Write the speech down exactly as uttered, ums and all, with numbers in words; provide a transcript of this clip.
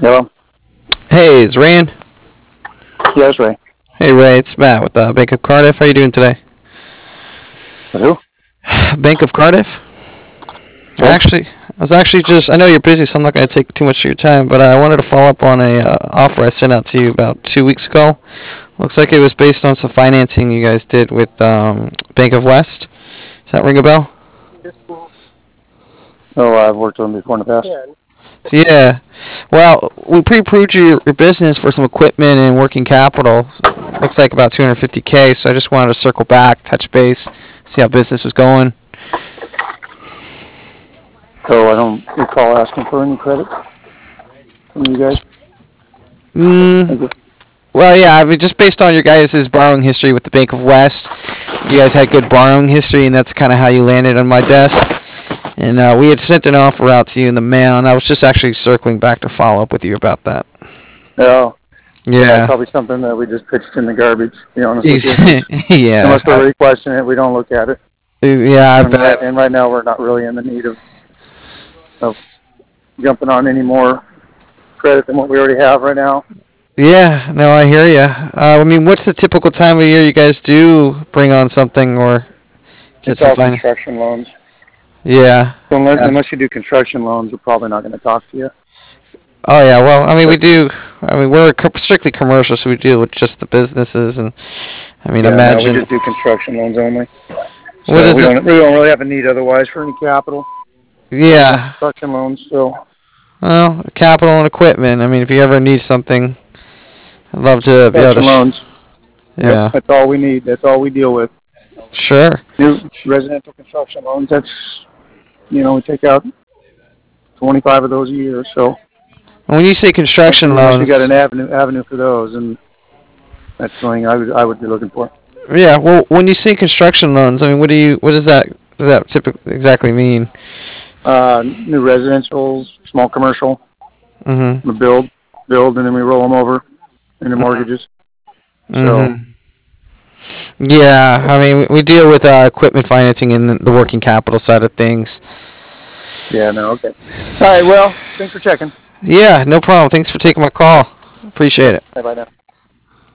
Hello? Hey, it's Ryan. Yeah, that's right. Hey, Ray, it's Matt with uh, Bank of Cardiff. How you doing today? Who? Bank of Cardiff? I Okay. actually, I was actually just, I know you're busy, so I'm not going to take too much of your time, but I wanted to follow up on a uh, offer I sent out to you about two weeks ago. Looks like it was based on some financing you guys did with um, Bank of West. Does that ring a bell? Oh, I've worked with them before in the past. Yeah. Well, we pre-approved your, your business for some equipment and working capital. Looks like about two hundred fifty K, so I just wanted to circle back, touch base, see how business was going. So I don't recall asking for any credit from you guys. Mm, Thank you. well, yeah, I mean, just based on your guys' borrowing history with the Bank of West, you guys had good borrowing history, and that's kind of how you landed on my desk. And uh, we had sent an offer out to you in the mail, and I was just actually circling back to follow up with you about that. No. Yeah, it's Yeah. probably something that we just pitched in the garbage, to be honest with you. yeah. Unless we're requesting it, we don't look at it. Yeah, I And right, bet. and right now we're not really in the need of, of jumping on any more credit than what we already have right now. Yeah, no, I hear you. Uh, I mean, what's the typical time of year you guys do bring on something or get It's some all finance? construction loans. Yeah. So unless, Yeah. unless you do construction loans, we're probably not going to talk to you. Oh yeah, well, I mean, we But, do. I mean, we're co- strictly commercial, so we deal with just the businesses, and I mean, yeah, no, we imagine just do construction loans only. what So is we it? don't, we don't really have a need otherwise for any capital. Only on Yeah, construction loans, so. well, capital and equipment. I mean, if you ever need something, I'd love to be able to. Construction Sh- loans. Yep, yeah, that's all we need. That's all we deal with. sure. New residential construction loans, that's, you know, we take out twenty-five of those a year, so. And when you say Unless construction you, unless you got loans, an avenue, avenue for those, and that's something I would, I would be looking for. yeah. Well, when you say construction loans, I mean, what do you? What does that? Does that typically exactly mean? Uh, new residential, small commercial, Mm-hmm. we build, build, and then we roll them over into mortgages. So, Mm-hmm. Yeah, I mean, we deal with uh, equipment financing and the working capital side of things. yeah, no, okay. All right, well, thanks for checking. Yeah, no problem. Thanks for taking my call. Appreciate Yep, it. bye-bye now.